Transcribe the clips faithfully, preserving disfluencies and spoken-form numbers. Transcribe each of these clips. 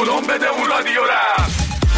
ولوم بده اون رادیو رفت.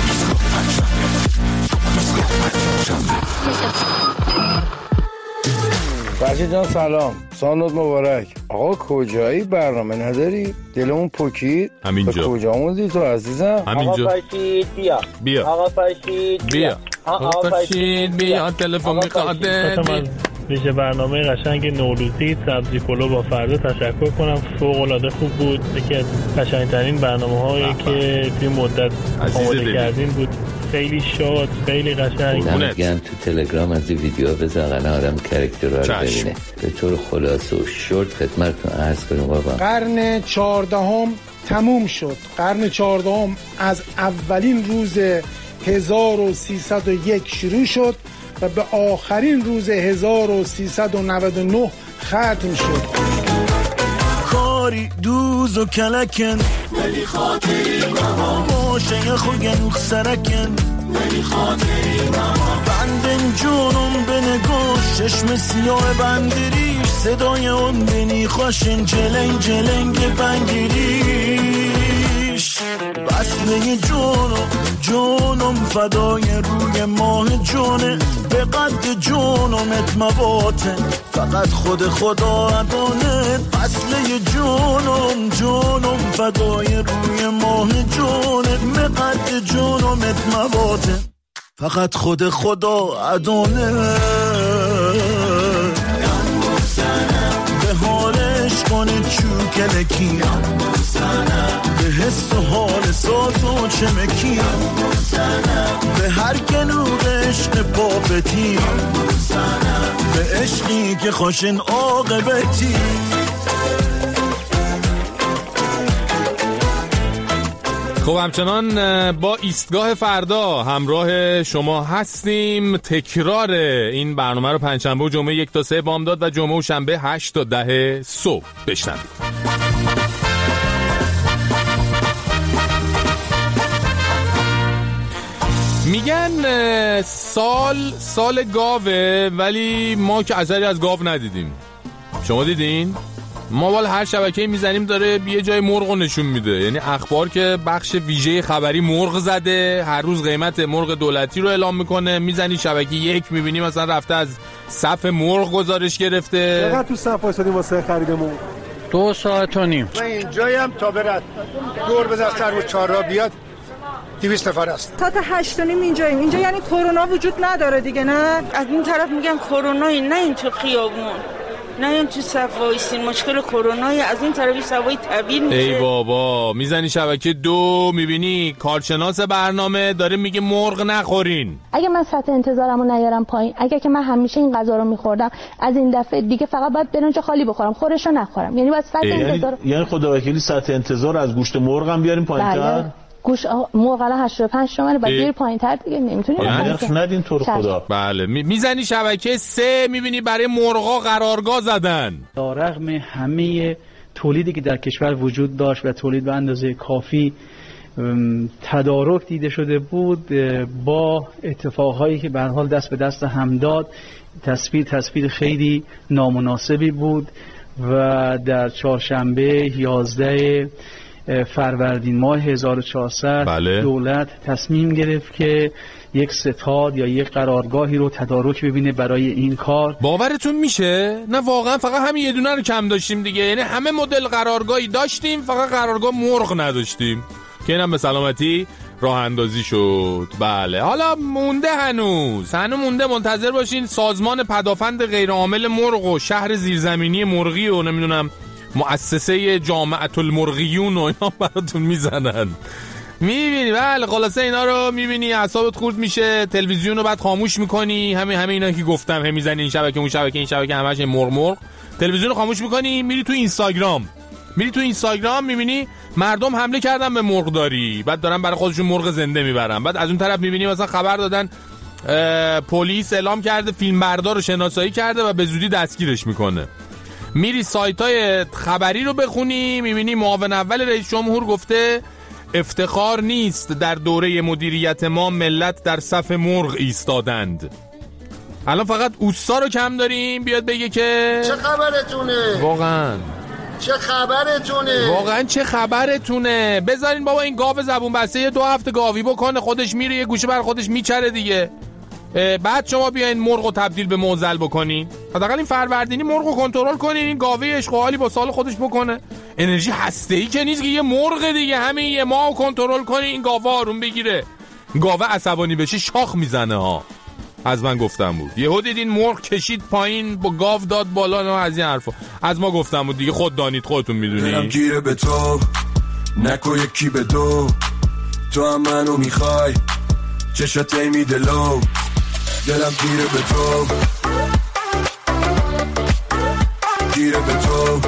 بچه جان سلام، سانوت مبارک. آقا کجایی؟ برنامه نداری؟ دلمون پکید. همینجا. کجا موندی تو عزیزم؟ همینجا. آقا فرشید بیا. بیا. آقا فرشید بیا. آقا فرشید بیا. تلفن میخواده. میشه برنامه قشنگ نوروزی سبزی پلو با فردا تشکر کنم. فوق العاده خوب بود. یکی از قشنگترین برنامه‌هایی که توی مدت آماده کردین بود. خیلی شاد، خیلی قشنگ. میگم تو تلگرام از این ویدیو بذارن آدم کاراکترها رو ببینه. به طور خلاصه و شورت خدمتتون عرض کنم بابا. قرن چهاردهم تموم شد. قرن چهاردهم از اولین روز هزار و سیصد و یک شروع شد و به آخرین روز هزار و سیصد و نود و نه ختم شد. کاری دوز و کلکن ولی خاطری ماما باشه خوگن سرکن ولی خاطری ماما بندن جونم به نگاش چشم سیاه بندریش صدای اون بینی خوشن جلنگ جلنگ بنگیریش بسمه جونم جونم فدای روی ماه جونه به قد جونم اتمواته فقط خود خدا ادانه بسله جونم جونم فدای روی ماه جونه به قد جونم اتمواته فقط خود خدا ادانه به حالش کنه چوکلکی به حس و حال ساز و چمکی به هر گلوغ عشق پاپتی به عشقی که خوشن عاقبتی. خب همچنان با ایستگاه فردا همراه شما هستیم. تکرار این برنامه رو پنجشنبه و جمعه یک تا سه بامداد و جمعه و شنبه هشت تا ده صبح بشنوید. میگن سال سال گاوه ولی ما که اثری از گاو ندیدیم. شما دیدین؟ ما والا هر شبکه‌ای میزنیم داره یه جای مرغ نشون میده. یعنی اخبار که بخش ویژه خبری مرغ زده، هر روز قیمت مرغ دولتی رو اعلام میکنه. میزنی شبکه یک میبینی مثلا رفته از صف مرغ گزارش گرفته. چقدر تو صف وایسادیم واسه خرید مرغ؟ دو ساعت و نیم. من اینجایم تا برد دور بزن سر و چهار را بیاد دویست نفر است. تا تا هشت و نیم اینجاییم. اینجا یعنی کرونا وجود نداره دیگه نه؟ از این طرف میگن کرونایی، نه این تو خیابون، نه این تو صف وایسین، مشکل کرونایی. از این طرفی سوای تعبیر میشه. ای بابا میزنی شبکه دو میبینی کارشناس برنامه داره میگه مرغ نخورین. اگه من سطح انتظارمو نیارم پایین، اگه که من همیشه این غذا رو میخوردم، از این دفعه دیگه فقط باید برنج خالی بخورم، خورشو نخورم. یعنی باید سطح انتظار یعنی, یعنی خدا وکیلی سطح انتظار از گوشت مرغ هم بیاریم پایین‌تر. بله. گوش مرغ الان هشتاد و پنج تومانه، بعد بیر پایین‌تر دیگه نمیتونی نرخ ندین تو رو خدا. بله میزنی شبکه سه میبینی برای مرغا قرارگاه زدن. در رغم همه تولیدی که در کشور وجود داشت و تولید به اندازه کافی تدارک دیده شده بود، با اتفاقهایی که به هر حال دست به دست هم داد، تصویر تصویر خیلی نامناسبی بود و در چهارشنبه یازده فروردین ماه هزار و چهارصد بله. دولت تصمیم گرفت که یک ستاد یا یک قرارگاهی رو تدارک ببینه برای این کار. باورتون میشه؟ نه واقعا فقط همین یه دونه رو کم داشتیم دیگه. یعنی همه مدل قرارگاهی داشتیم، فقط قرارگاه مرغ نداشتیم که اینم به سلامتی راه اندازی شد. بله حالا مونده هنوز هنوز مونده. منتظر باشین سازمان پدافند غیرعامل مرغ و شهر زیرزمینی مرغی و نمیدونم مؤسسه جامعة المرغیون و اینا براتون میزنن. میبینی بله خلاصه اینا رو میبینی اعصابت خورد میشه. تلویزیون رو بعد خاموش میکنی. همین همین اینا که گفتم، هم میزنی این شبکه اون شبکه این شبکه همش مرغ مرغ. تلویزیون رو خاموش میکنی، میری تو اینستاگرام میری تو اینستاگرام میبینی مردم حمله کردن به مرغداری، بعد دارن برای خودشون مرغ زنده میبرن. بعد از اون طرف میبینی مثلا خبر دادن پلیس اعلام کرده فیلمبردار رو شناسایی کرده و به زودی دستگیرش میکنه. میری سایت‌های خبری رو بخونی میبینی معاون اول رئیس جمهور گفته افتخار نیست در دوره مدیریت ما ملت در صف مرغ ایستادند. الان فقط اوستا رو کم داریم بیاد بگه که چه خبرتونه واقعا چه خبرتونه؟ واقعا چه خبرتونه؟ بذارین بابا این گاو زبون بسته یه دو هفته گاوی بکنه، خودش میره یه گوشه بر خودش میچره دیگه. بعد شما بیاین مرغو تبدیل به موزل بکنین. حداقل این فروردینی مرغو کنترل کنین، این گاوی عشق و حالی با سال خودش بکنه. انرژی هسته‌ای که نیست که یه مرغ دیگه، همین یه ماهو کنترل کنین این گاو آروم بگیره. گاوه عصبانی بشه شاخ میزنه ها. از من گفتم بود. یهو دیدین مرغ کشید پایین با گاو داد بالا، نه از این حرفا. از ما گفتم بود دیگه، خود دانید خودتون میدونید. دلم گیره به تو نکو یکی به دو، تو هم منو میخوای چشات میده لو. دلم گیره به تو گیره به تو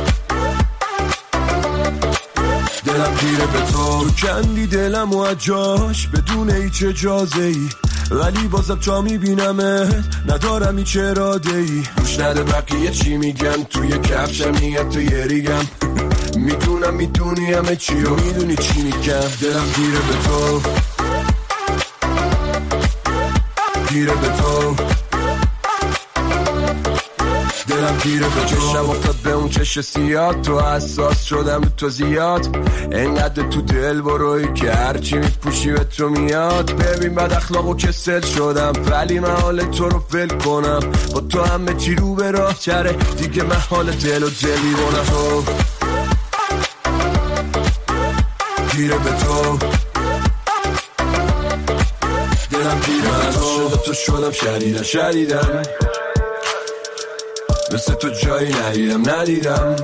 دلم گیره به تو. کندی دلم و اجاش بدون هیچ اجازه ای، ولی بازم تا میبینمه ندارم هیچ اراده ای. گوش نده بقیه چی میگن، توی کفشم میگن تو یه ریگم. میدونم میدونی همه چی و میدونی چی میگم. دلم گیره به تو گیره به تو دلم گیره به تو. چشم افتاد به اون چش سیاد، تو حساس شدم تو زیاد. انقدر تو دل بروی که هرچی میپوشی به تو میاد. ببین بد اخلاق و کسل شدم، ولی من حال تو رو ول کنم. با تو همه چی رو به راه چره دیگه، من حال دل و دلی رونم. تو گیره به تو دلم گیره به تو. شده تو شدم شدیدن شدیدن، مثل تو جایی ندیدم ندیدم.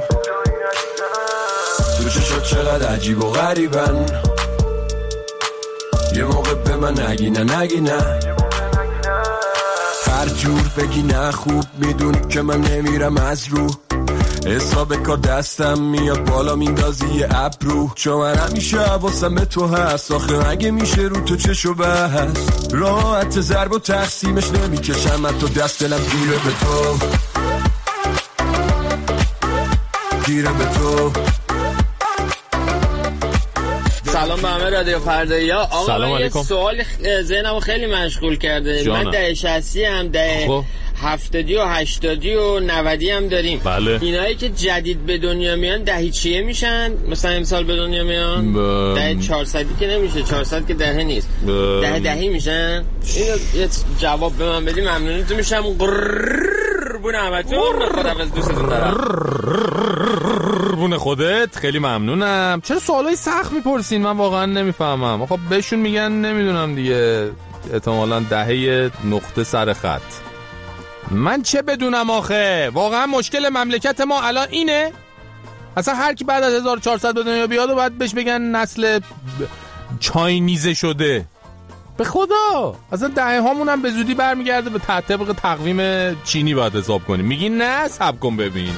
تو چشات چقدر عجیب و غریبن، یه موقع به من نگی نه نگی نه. هر جور بگی نه خوب میدونی که من نمیرم از رو. حساب کار دستم میاد بالا میندازی یه ابرو، چون من همیشه حواسم به تو هست. آخه اگه میشه رو تو چشو بست، راحت ضرب و تقسیمش نمیکشم من تو دست. دلم گیره به تو گیره به تو. سلام به همه رادیو فردایی ها. آقا سلام من علیکم. یه سوال ذهنمو خیلی مشغول کرده. جانم. من ده شصتی هم ده هفتادی و هشتادی و نودی هم داریم. بله. اینایی که جدید به دنیا میان دهی چیه میشن؟ مثلا امسال به دنیا میان ب... ده چهارصدی که نمیشه، چهارصد که دهه نیست، ب... ده دهی میشن. اینو یه جواب به من بدی ممنونتون میشم. قربون همتون، خدا حافظ، دوستتون دارم. قربون خودت، خیلی ممنونم. چرا سوالای سخت میپرسین؟ من واقعا نمیفهمم. خب بهشون میگن نمیدونم دیگه، احتمالاً دهه نقطه سر خط. من چه بدونم آخه؟ واقعا مشکل مملکت ما الان اینه؟ اصلا هر کی بعد از هزار و چهارصد به دنیا بیاد و باید بهش بگن نسل چاینیزه شده. به خدا اصلا دهه هامون هم به زودی برمیگرده به طبق تقویم چینی باید حساب کنیم. میگی نه؟ صبر کن ببین.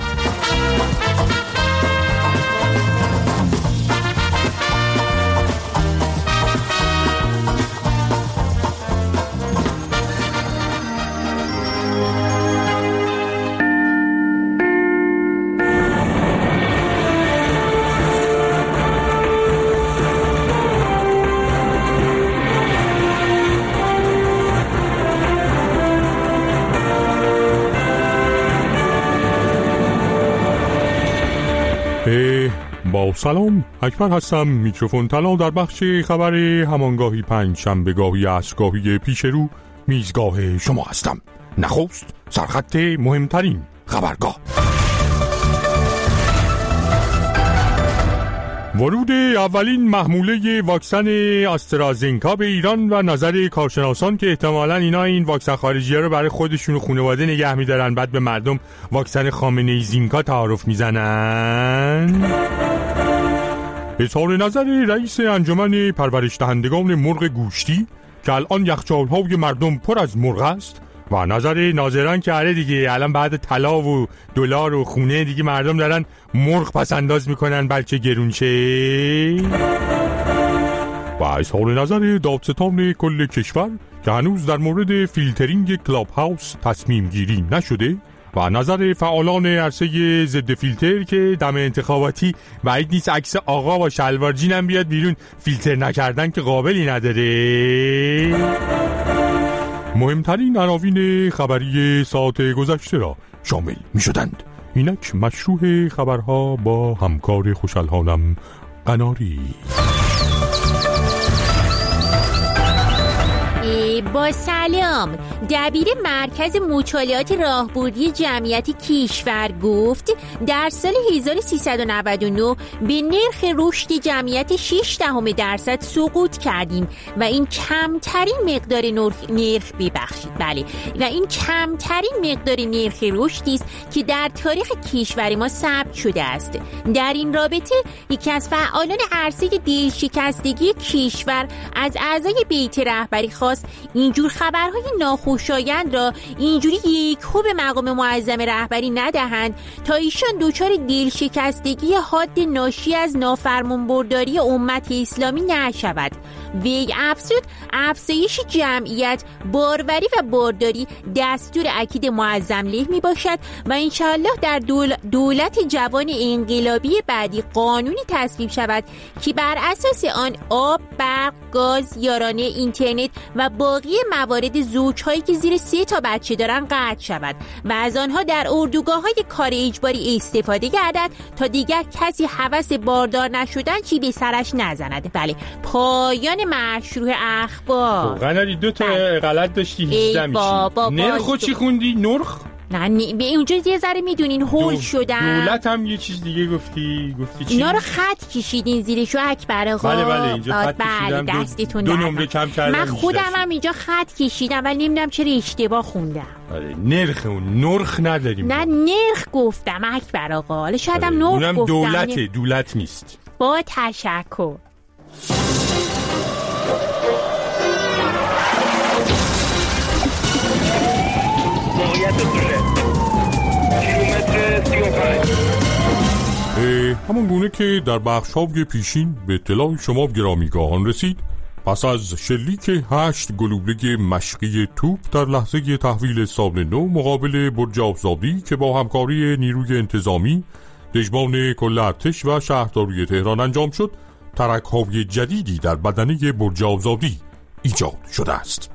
با سلام، اکبر هستم. میکروفون طلا در بخش خبر همانگاهی پنج شنبه گاهی عصرگاهی پیش رو میزگاه شما هستم. نخست سرخط مهمترین خبرگاه. ورود اولین محموله واکسن آسترازنکا به ایران و نظر کارشناسان که احتمالاً اینا این واکسن خارجی‌ها رو برای خودشون و خانواده نگه می‌دارن، بعد به مردم واکسن خامنه‌ای زینکا تعارف میزنن. اظهار نظر رئیس انجمن پرورش دهندگان مرغ گوشتی که الان یخچال‌های مردم پر از مرغ است و نظر ناظران که آره دیگه الان بعد طلا و دلار و خونه دیگه مردم دارن مرغ پس انداز میکنن بلکه گرون شه. و اظهار نظر دادستان کل کشور که هنوز در مورد فیلترینگ کلاب هاوس تصمیم گیری نشده و نظر فعالان عرصه ضد فیلتر که دم انتخاباتی بعید نیست عکس آقا با شلوار جین هم بیاد بیرون، فیلتر نکردن که قابلی نداره. مهمترین عناوین خبری ساعت گذشته را شامل می شدند. اینک مشروع خبرها با همکار خوشحالحالم قناری. با سلام. دبیر مرکز مطالعات راهبردی جمعیت کشور گفت در سال هزار و سیصد و نود و نه به نرخ رشد جمعیت شش دهم درصد سقوط کردیم و این کمترین مقدار نرخ نرخ ببخشید بله و این کمترین مقدار نرخ رشدی است که در تاریخ کشور ما ثبت شده است. در این رابطه یکی از فعالان عرصه دلشکستگی کشور از اعضای بیت رهبری خواست اینجور خبرهای ناخوشایند را اینجوری یکهو به مقام معظم رهبری ندهند تا ایشان دچار دلشکستگی حاد ناشی از نافرمانبرداری امت اسلامی نشود. وی افزود افزایش جمعیت، باروری و بارداری دستور اکید معظم له می باشد و انشاءالله در دول دولت جوان انقلابی بعدی قانونی تصویب شود که بر اساس آن آب، برق، گاز، یارانه، اینترنت و باقی موارد زوجهایی که زیر سه تا بچه دارن قطع شود و از آنها در اردوگاه‌های کار اجباری استفاده گردد تا دیگر کسی هوس باردار نشدن چی به سرش نزند. بله، پایان مشروع اخبار. قناری دو تا غلط داشتی هیچ میشی. نرخو چی خوندی؟ نرخ؟ نه به اونجا یه ذره میدونین هول دو... شدن. دولت هم یه چیز دیگه گفتی گفتی چی؟ اینا رو خط کشیدین زیرشو اکبر آقا. بله بله اینجا خط بله کشیدم. دستتون دو, دو نمره کم کردم. من خودم هم اینجا خط کشیدم ولی نمیدونم چرا اشتباه خوندم. آره نرخ اون نرخ نداریم. نه نرخ گفتم اکبر آقا. حالا شاید هم نرخ اونم گفتم. دولته دولت نیست. با تشکر. همون گونه که در بخش‌های پیشین به اطلاع شما گرامیگاهان رسید، پس از شلیک هشت گلوله مشقی توپ در لحظه تحویل سال نو مقابل برج آبزادی که با همکاری نیروی انتظامی، دژمان کل ارتش و شهرداری تهران انجام شد، ترک‌های جدیدی در بدنه برج آبزادی ایجاد شده است.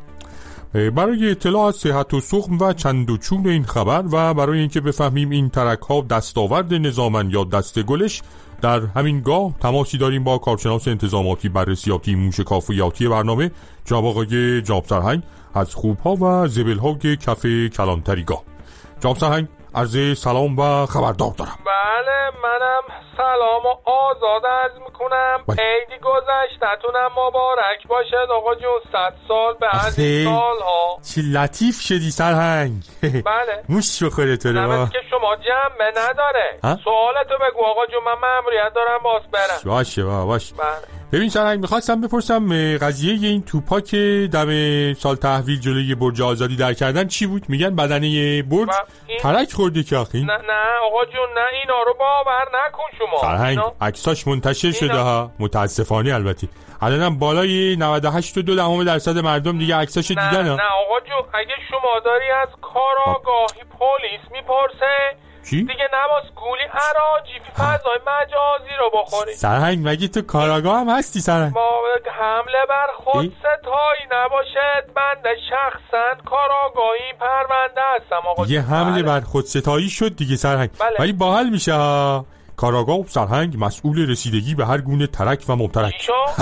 برای اطلاع از صحت و سقم و چند و چون این خبر و برای اینکه بفهمیم این ترک‌ها دستاورد نظامن یا دست گلش، در همین گاه تماسی داریم با کارشناس انتظاماتی بررسیاتی موشکافیاتی برنامه جناب آقای جناب سرهنگ از خوب‌ها و زبل‌های کف کلانتریگاه. جناب سرهنگ عرض سلام و خبردار دارم. بله منم سلام و آزاد عرض میکنم. عیدی گذشتتونم مبارک باشد آقا جون. صد سال به از این سال ها. چی لطیف شدی سرهنگ. بله موش بخوره تو رو. نمیدونم که شما جنبه نداره. سوالتو بگو آقا جون، من مأموریت دارم باز برم. باشه باشه. بله ببین سرهنگ میخواستم بپرسم قضیه این توپا که دم سال تحویل جلوی برج آزادی در کردن چی بود؟ میگن بدنه برج این... ترک خورده که آخی؟ نه نه آقا جون نه اینا رو باور نکن شما. سرهنگ عکساش منتشر اینا... شده ها، متاسفانه البته. الانم بالای نود و هشت و دو دهم درصد مردم دیگه عکساش دیدن ها. نه آقا جون اگه شما داری از کاراگاهی پلیس میپرسه چی؟ دیگه نباس گولی عراجی فی فضای مجازی رو بخوری. سرهنگ مگه تو کاراگاه هم هستی سرهنگ؟ ما حمله بر خود ستایی نباشد. بنده شخصا کاراگاهی پرونده هستم آقا. دیگه حمله بر خود ستایی شد دیگه سرهنگ. بله. ولی باحال میشه ها. کاراگاه سرهنگ مسئول رسیدگی به هر گونه ترک و مبترک.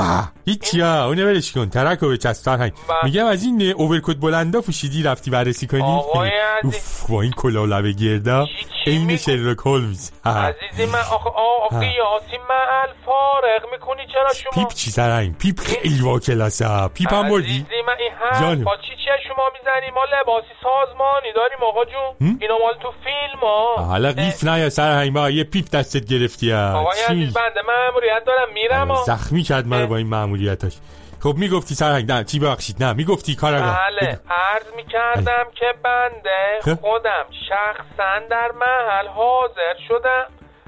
هیچی ها اونه ولش کن، ترک رو بچست سرهنگ. میگم از این اوورکوت بلندا پوشیدی رفتی بررسی کنی؟ آقای اوف با این کلاه لبه گردا این شرلوک هولمز. عزیزی من آخه آقا قیاسی من الفارق میکنی چرا شما؟ پیپ چی سرهنگ؟ پیپ خیلی وا کلاسه. پیپ هم بردی؟ عزیزی من این هم با چی چیه شما میزنی؟ ما لباسی سازمانی داریم آقا جون. اینا مال تو فیلم ها. حالا قیف نه یا سرهنگ با یه پیپ دستت گرفتی ها. آقای عزیز بنده مأموریت دارم میرم ها. زخمی کرد منو با این مأموریتاش. خب میگفتی سرهنگ نه چی ببخشید نه میگفتی کاراگاه. بله عرض میکردم که بنده خودم شخصا در محل حاضر شدم،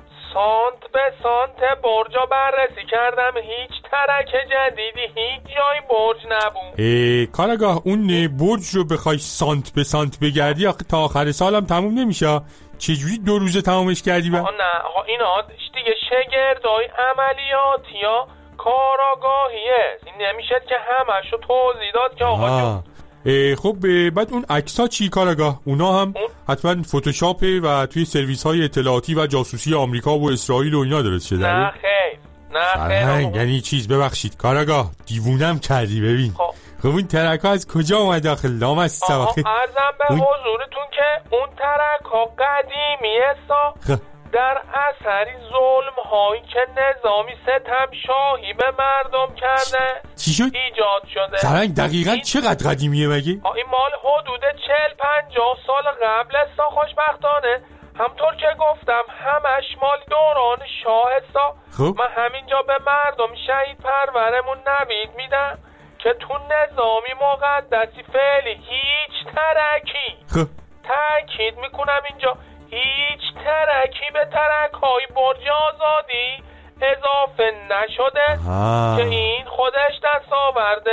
سانت به سانت برجا بررسی کردم، هیچ ترک جدیدی هیچ جای برج نبود. کاراگاه اون برج رو بخوای سانت به سانت بگردی تا آخر سالم تموم نمیشه. چجوری دو روزه تمامش کردی با؟ نه آقا اینا دیگه شگردای عملیاتی یا کاراگاهیه. این نمیشه که همشو توضیح داد که آقا جون خب بعد اون عکس‌ها چی کارگاه؟ اونا هم حتما فتوشاپه و توی سرویس‌های اطلاعاتی و جاسوسی آمریکا و اسرائیل و اینا درست شده. نه خیر نه خیر. یعنی چیز ببخشید کارگاه دیوونم کردی. ببین خب خب اون ترک‌ها از کجا اومد داخل لامست سواخه؟ عرضم به اون... حضورتون که اون ترک‌ها قدیمیه سا خب. در اثری ظلم هایی که نظامی ستم شاهی به مردم کرده چی شد؟ ایجاد شده. سرنگ دقیقاً این... چقدر قدیمیه مگه؟ این مال حدود چهل پنجاه سال قبل است. خوشبختانه همطور که گفتم همش مال دوران شاه است. خب من همینجا به مردم شهید پرورمون نوید میدم که تو نظامی مقدسی فعلی هیچ ترکی خب تأکید میکنم اینجا هیچ ترکی به ترک‌های برج آزادی اضافه نشده آه. که این خودش دستاورد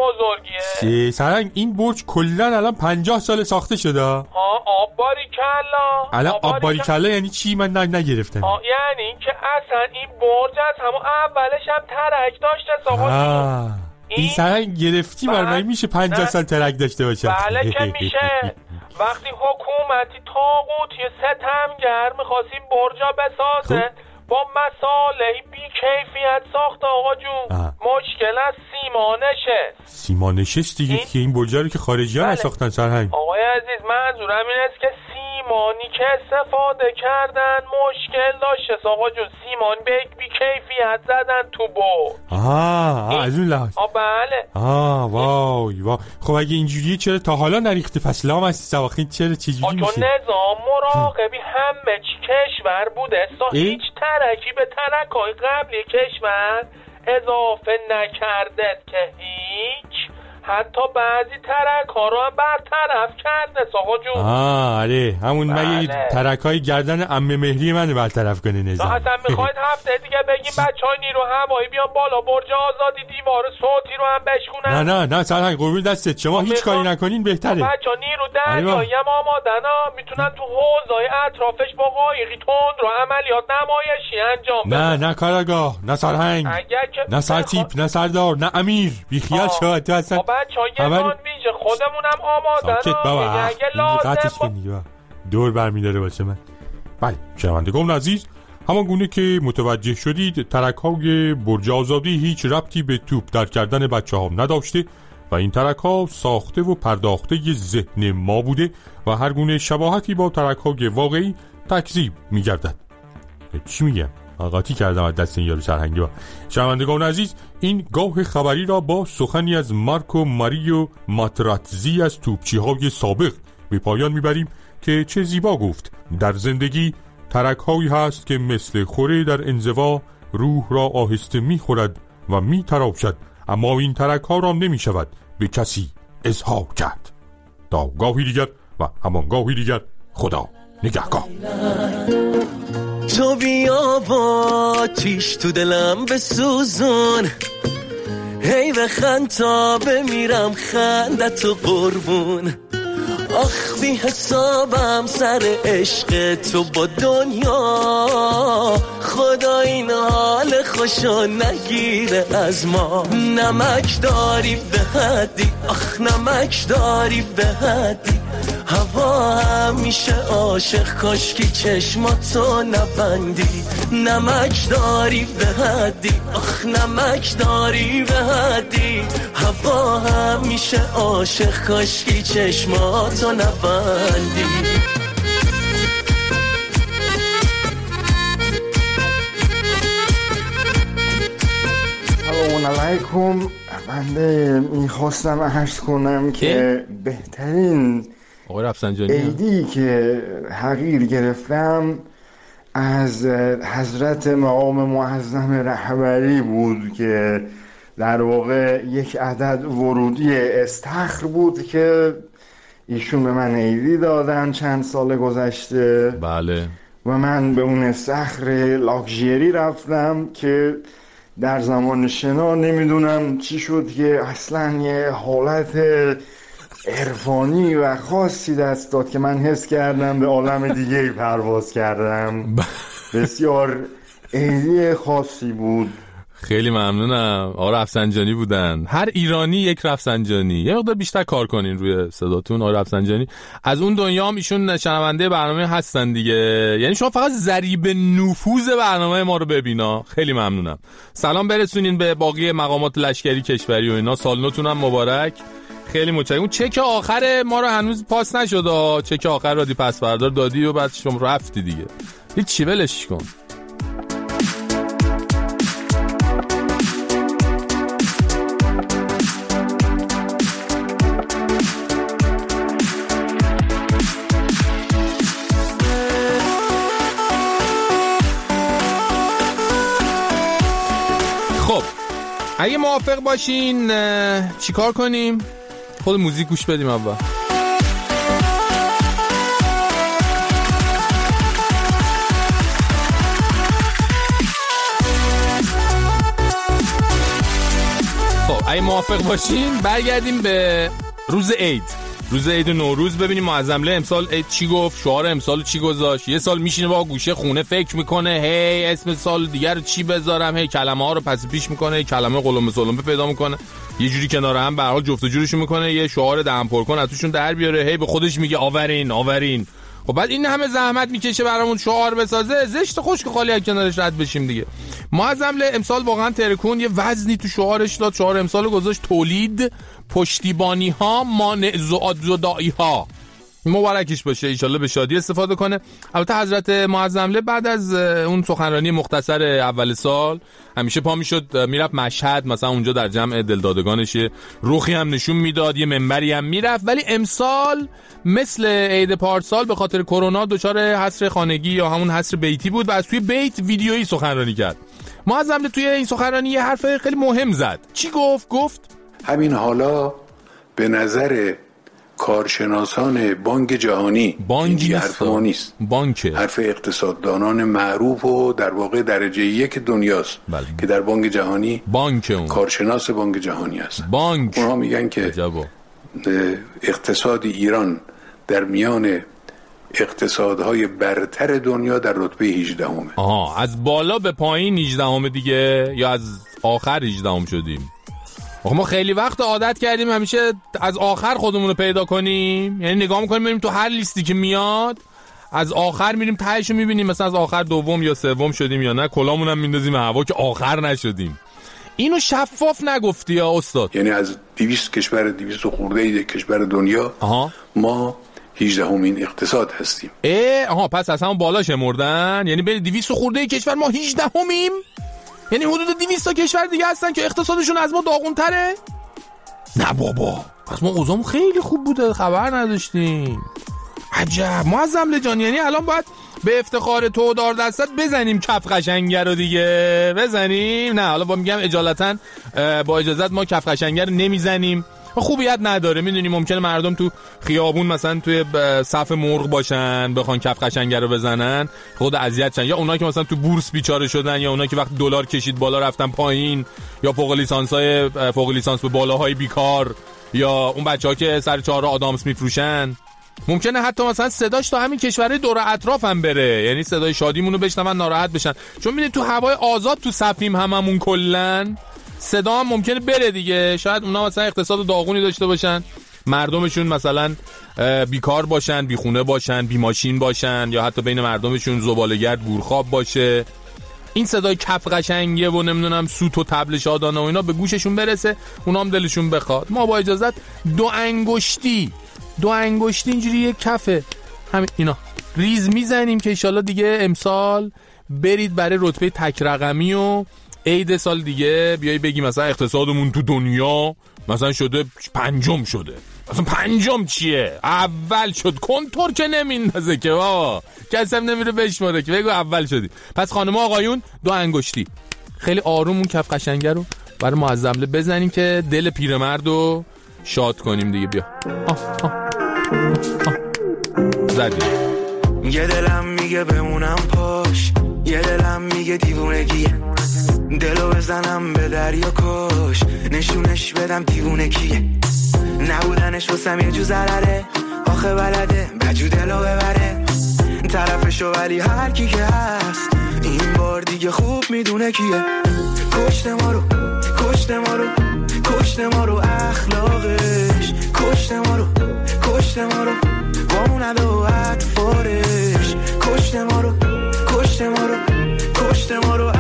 بزرگیه. سرنگ این برج کلن الان پنجاه سال ساخته شده. ها آب باریکلا. الان آب باریکلا یعنی چی؟ من نگرفتم. یعنی که اصلا این برج از همون اولش هم ترک داشته ساخته. این سرنگ گرفتی بر من میشه پنجاه سال ترک داشته باشه؟ بله که میشه. وقتی حکومتی طاغوتی ستمگر می‌خواستیم برجا بسازه با مسائل بی کیفیت ساخت آقا جون آه. مشکل از سیما نشست. سیما نشست دیگه که این برجا رو که خارجی ها نساختن سرهنگ. آقای عزیز منظورم این است که سیمانی که استفاده کردن مشکل داشت آقا جون. سیمان به بی کیفیت زدن تو برج. آه از اون لحاظ. آه بله. آه وای وای. خب اگه اینجوریه چرا تا حالا نریخته پس لام از سواخین چرا چجوری میشه؟ چون نظام مراقبی همه چی کشور بوده هیچ ترکی به ترک‌های قبلی کشور اضافه نکرده که هیچ حتی بعضی ترک‌ها رو هم برطرف کرده آقا جون. آه آره همون بله. مگه ترک‌های گردن عمه مهری من برطرف کنه نظام. اصلا میخواید هفته دیگه بگیم بچهای نیرو هوایی بیان بالا برج آزادی دیوار صوتی رو هم بشکنن؟ نه نه نه سرهنگ قربون دستت شما هیچ کاری نکنین بهتره. بچه‌ها نیرو دریایی هم آمادن ها میتونن تو حوضای اطرافش با قایقی تند رو عملیات نمایشی انجام بدن. نه نه کارگاه نه سرهنگ نه سرتیپ نه سردار نه امیر بیخیال شو تو اصلا بچه‌ها یه نان ویژه خودمونم آمادن ها اگه لازم دور برمی‌داره باشه من. بله شنوندگان عزیز همان گونه که متوجه شدید ترک‌های برج آزادی هیچ ربطی به توپ در کردن بچه‌ها نداشته و این ترک‌ها ساخته و پرداخته ی ذهن ما بوده و هر گونه شباهتی با ترک‌های واقعی تکذیب می‌گردد. چی میگم؟ آقاتی کردم از دست این یارو سرهنگی با. شنوندگان عزیز این گاه خبری را با سخنی از مارکو ماریو ماتراتزی از توپچی‌های سابق به پایان میبریم که چه زیبا گفت در زندگی ترک‌هایی هست که مثل خوره در انزوا روح را آهسته می‌خورد و می‌تراشد اما این ترک‌ها را نمی‌شود به کسی اظهار کرد. تا گاهی دیگر و همان گاهی دیگر خدا نگهدار. تو بیا با تیش تو دلم بسوزون هی بخند تا بمیرم خندت و قربون آخ بی حسابم سر عشق تو با دنیا خدا این حال خوشو نگیره از ما نمک داری به حدی آخ نمک داری به حدی هوا همیشه عاشق کاشکی چشماتو نبندی نمک داری به حدی آخ نمک داری به حدی هوا همیشه عاشق کاشکی چشماتو نبندی سلام علیکم. بنده میخواستم عرض کنم که بهترین آقای رفسنجانی عیدی که حقیر گرفتم از حضرت مقام معظم رهبری بود که در واقع یک عدد ورودی استخر بود که ایشون به من عیدی دادن چند سال گذشته. بله. و من به اون استخر لاکچری رفتم که در زمان شنا نمیدونم چی شد که اصلا یه حالت عرفانی و خاصی دست داد که من حس کردم به عالم دیگه پرواز کردم. بسیار عیدی خاصی بود. خیلی ممنونم. آقا رفسنجانی بودن. هر ایرانی یک رفسنجانی. یه مقدار بیشتر کار کنین روی صداتون. آقا رفسنجانی از اون دنیا هم ایشون شنونده برنامه هستن دیگه. یعنی شما فقط ضریب نفوذ برنامه ما رو ببینا. خیلی ممنونم. سلام برسونین به باقی مقامات لشکری کشوری و اینا. سال نوتون هم مبارک. خیلی متشکرم. اون چک آخر ما رو هنوز پاس نشد. چک آخر رادی پس بردار دادی و بعد شما رفتی دیگه. هیچ چی ولش کن. خب اگه موافق باشین چیکار کنیم؟ خود موزیک گوش بدیم اول. خب اگه موافق باشین برگردیم به روز عید. روز عید نوروز ببینیم معظمله امسال عید چی گفت، شعار امسال چی گذاشت. یه سال میشینه با گوشه خونه فکر میکنه هی اسم سال دیگر چی بذارم، هی کلمه ها رو پس پیش میکنه، هی کلمه قلمبه سلمبه پیدا میکنه، یه جوری کنار هم به هر حال جفت و جورشون میکنه، یه شعار دهن پر کن ازشون در بیاره، هی به خودش میگه آورین آورین. خب بعد این همه زحمت میکشه برامون شعار بسازه، زشت خشک خالی از کنارش رد بشیم دیگه. معظمله امسال واقعا ترکون یه وزنی تو شعارش داد. شعار امسال گذاشت تولید پشتیبانی ها مانع زدائی ها. مبارکش باشه، ان شاءالله به شادی استفاده کنه. البته حضرت معظمله بعد از اون سخنرانی مختصر اول سال همیشه پا میشد میرفت مشهد، مثلا اونجا در جمع دلدادگانش روخی هم نشون میداد، یه منبری هم میرفت. ولی امسال مثل عید پارسال به خاطر کرونا دچار حصر خانگی یا همون حصر بیتی بود و از توی بیت ویدیویی سخنرانی کرد. معظمله توی این سخنرانی یه حرف خیلی مهم زد. چی گفت؟ گفت همین حالا به نظر کارشناسان بانک جهانی بانک حرف ما نیست، بانک حرف اقتصاددانان معروف و در واقع درجه یک دنیاست. بله. که در بانک جهانی بانک اون. کارشناس بانک جهانی هست. بانک اونها میگن که عجبا. اقتصاد ایران در میان اقتصادهای برتر دنیا در رتبه هجدهمه. آها، از بالا به پایین هجدهم دیگه یا از آخر هجدهم شدیم؟ ما خیلی وقت عادت کردیم همیشه از آخر خودمون رو پیدا کنیم، یعنی نگاه میکنیم بریم تو هر لیستی که میاد از آخر میریم تهش رو میبینیم مثلا از آخر دوم یا سوم شدیم یا نه، کلامون هم میندازیم هوا که آخر نشدیم. اینو شفاف نگفتی یا استاد؟ یعنی از دویست کشور دویست و خورده کشور دنیا آها. ما هجدهمین اقتصاد هستیم. اه آها، پس اصلا بالا شمردن، یعنی بین دویست و خورده کشور ما هجدهمیم. یعنی حدود دویست تا کشور دیگه هستن که اقتصادشون از ما داغونتره؟ نه بابا، پس ما اوضاعمون خیلی خوب بوده، خبر نداشتیم. عجب. معظمله جان، یعنی الان باید به افتخار تو دار دستت بزنیم کف قشنگه رو دیگه بزنیم؟ نه حالا با میگم اجالتا با اجازت ما کف قشنگه رو نمیزنیم، خوبیت نداره. میدونی ممکنه مردم تو خیابون مثلا توی صف مرغ باشن بخوان کف قشنگه رو بزنن، خود اذیت شن، یا اونا که مثلا تو بورس بیچاره شدن، یا اونا که وقت دلار کشید بالا رفتن پایین، یا فوق لیسانسای فوق لیسانس به بالاهای بیکار، یا اون بچه‌ها که سر چهارراه آدامس میفروشن. ممکنه حتی مثلا صداش تا همین کشورهای دور اطراف هم بره، یعنی صدای شادیمون رو بشنون ناراحت بشن، چون می‌بینید تو هوای آزاد تو صفیم هممون کلن صدا هم ممکنه بره دیگه. شاید اونا مثلا اقتصاد داغونی داشته باشن، مردمشون مثلا بیکار باشن، بیخونه باشن، بیماشین باشن، یا حتی بین مردمشون زباله‌گرد بورخواب باشه. این صدای کف قشنگه و نمیدونم سوت و طبل شادانه و اینا به گوششون برسه، اونا هم دلشون بخواد. ما با اجازت دو انگشتی دو انگشتی اینجوری یک کفه همین اینا ریز میزنیم که انشالله دیگه امسال برید برای رتبه تک رقمی و عید سال دیگه بیایی بگی مثلا اقتصادمون تو دنیا مثلا شده پنجم شده. مثلا پنجم چیه؟ اول شد. کنتور که نمیندازه که بابا، کسی هم نمیره بشماره که بگو اول شدی. پس خانم و آقایون دو انگشتی خیلی آروم اون کف قشنگه رو برای معظمله بزنیم که دل پیرمرد رو شاد کنیم دیگه. بیا آه آه آه. زدیم. یه دلم میگه بمونم پاش، یه دلم میگه دیوونگیه، دلو بزنم به دریا کش، نشونش بدم دیوونه کیه، نبودنش واسم یه جو ضرره، آخه بلده بجو دلو ببره، طرفشو ولی هر کی که هست این بار دیگه خوب میدونه کیه. کشت ما رو کشت ما رو کشت ما رو اخلاقش کشت ما رو کشت ما رو با اون ادا و اطفارش کشت ما رو کشت ما رو کشت ما رو